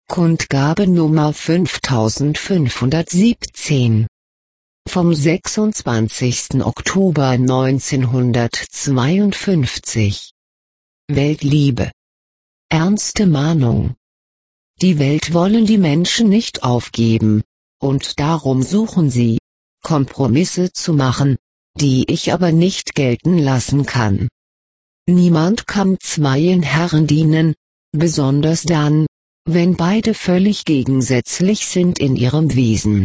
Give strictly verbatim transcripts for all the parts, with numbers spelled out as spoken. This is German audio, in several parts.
Kundgabe Nummer fünftausendfünfhundertsiebzehn. Vom sechsundzwanzigsten Oktober neunzehnhundertzweiundfünfzig. Weltliebe. Ernste Mahnung. Die Welt wollen die Menschen nicht aufgeben, und darum suchen sie, Kompromisse zu machen, die ich aber nicht gelten lassen kann. Niemand kann zweien Herren dienen, besonders dann, wenn beide völlig gegensätzlich sind in ihrem Wesen.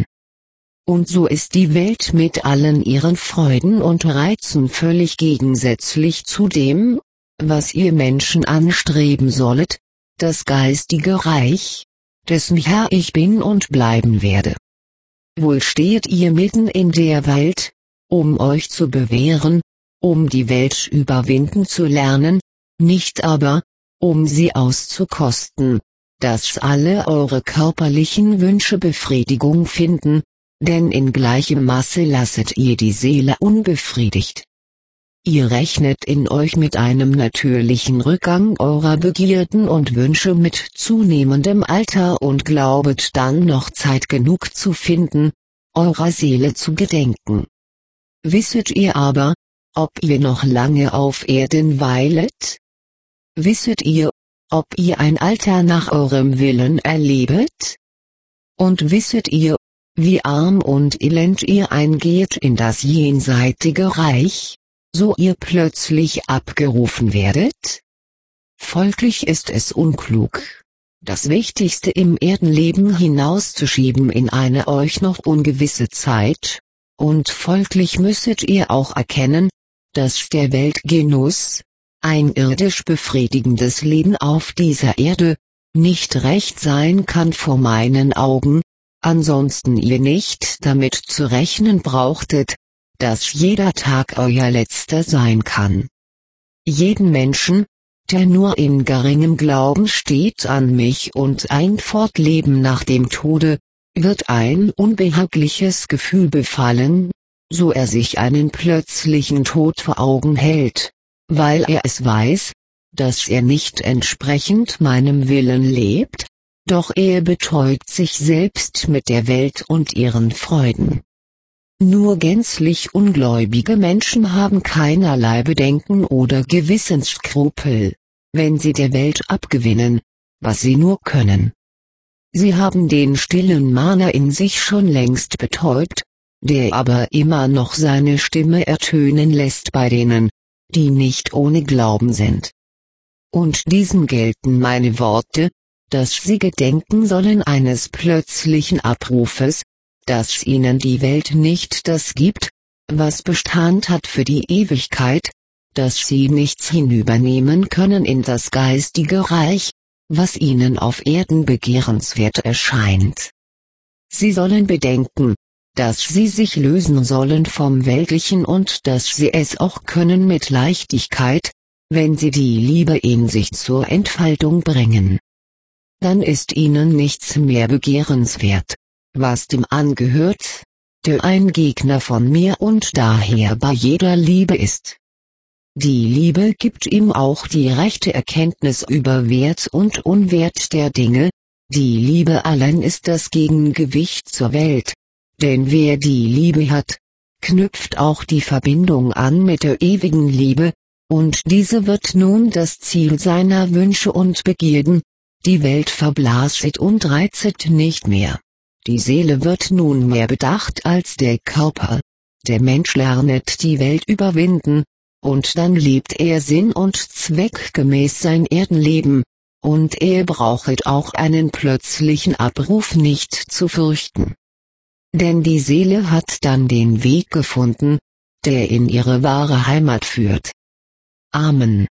Und so ist die Welt mit allen ihren Freuden und Reizen völlig gegensätzlich zu dem, was ihr Menschen anstreben sollet, das geistige Reich, dessen Herr ich bin und bleiben werde. Wohl steht ihr mitten in der Welt, um euch zu bewähren, um die Welt überwinden zu lernen, nicht aber, um sie auszukosten, dass alle eure körperlichen Wünsche Befriedigung finden, denn in gleichem Maße lasset ihr die Seele unbefriedigt. Ihr rechnet in euch mit einem natürlichen Rückgang eurer Begierden und Wünsche mit zunehmendem Alter und glaubet dann noch Zeit genug zu finden, eurer Seele zu gedenken. Wisset ihr aber, ob ihr noch lange auf Erden weilet? Wisset ihr, ob ihr ein Alter nach eurem Willen erlebet? Und wisset ihr, wie arm und elend ihr eingeht in das jenseitige Reich, so ihr plötzlich abgerufen werdet? Folglich ist es unklug, das Wichtigste im Erdenleben hinauszuschieben in eine euch noch ungewisse Zeit, und folglich müsset ihr auch erkennen, dass der Weltgenuss, ein irdisch befriedigendes Leben auf dieser Erde, nicht recht sein kann vor meinen Augen, ansonsten ihr nicht damit zu rechnen brauchtet, dass jeder Tag euer letzter sein kann. Jeden Menschen, der nur in geringem Glauben steht an mich und ein Fortleben nach dem Tode, wird ein unbehagliches Gefühl befallen, so er sich einen plötzlichen Tod vor Augen hält, weil er es weiß, dass er nicht entsprechend meinem Willen lebt, doch er betäubt sich selbst mit der Welt und ihren Freuden. Nur gänzlich ungläubige Menschen haben keinerlei Bedenken oder Gewissensskrupel, wenn sie der Welt abgewinnen, was sie nur können. Sie haben den stillen Mahner in sich schon längst betäubt, der aber immer noch seine Stimme ertönen lässt bei denen, die nicht ohne Glauben sind. Und diesen gelten meine Worte, dass sie gedenken sollen eines plötzlichen Abrufes, dass ihnen die Welt nicht das gibt, was Bestand hat für die Ewigkeit, dass sie nichts hinübernehmen können in das geistige Reich, was ihnen auf Erden begehrenswert erscheint. Sie sollen bedenken, dass sie sich lösen sollen vom Weltlichen und dass sie es auch können mit Leichtigkeit, wenn sie die Liebe in sich zur Entfaltung bringen. Dann ist ihnen nichts mehr begehrenswert, was dem angehört, der ein Gegner von mir und daher bei jeder Liebe ist. Die Liebe gibt ihm auch die rechte Erkenntnis über Wert und Unwert der Dinge, die Liebe allein ist das Gegengewicht zur Welt, denn wer die Liebe hat, knüpft auch die Verbindung an mit der ewigen Liebe, und diese wird nun das Ziel seiner Wünsche und Begierden, die Welt verblaset und reizet nicht mehr. Die Seele wird nunmehr bedacht als der Körper. Der Mensch lernet die Welt überwinden, und dann lebt er sinn- und zweckgemäß sein Erdenleben, und er brauchet auch einen plötzlichen Abruf nicht zu fürchten. Denn die Seele hat dann den Weg gefunden, der in ihre wahre Heimat führt. Amen.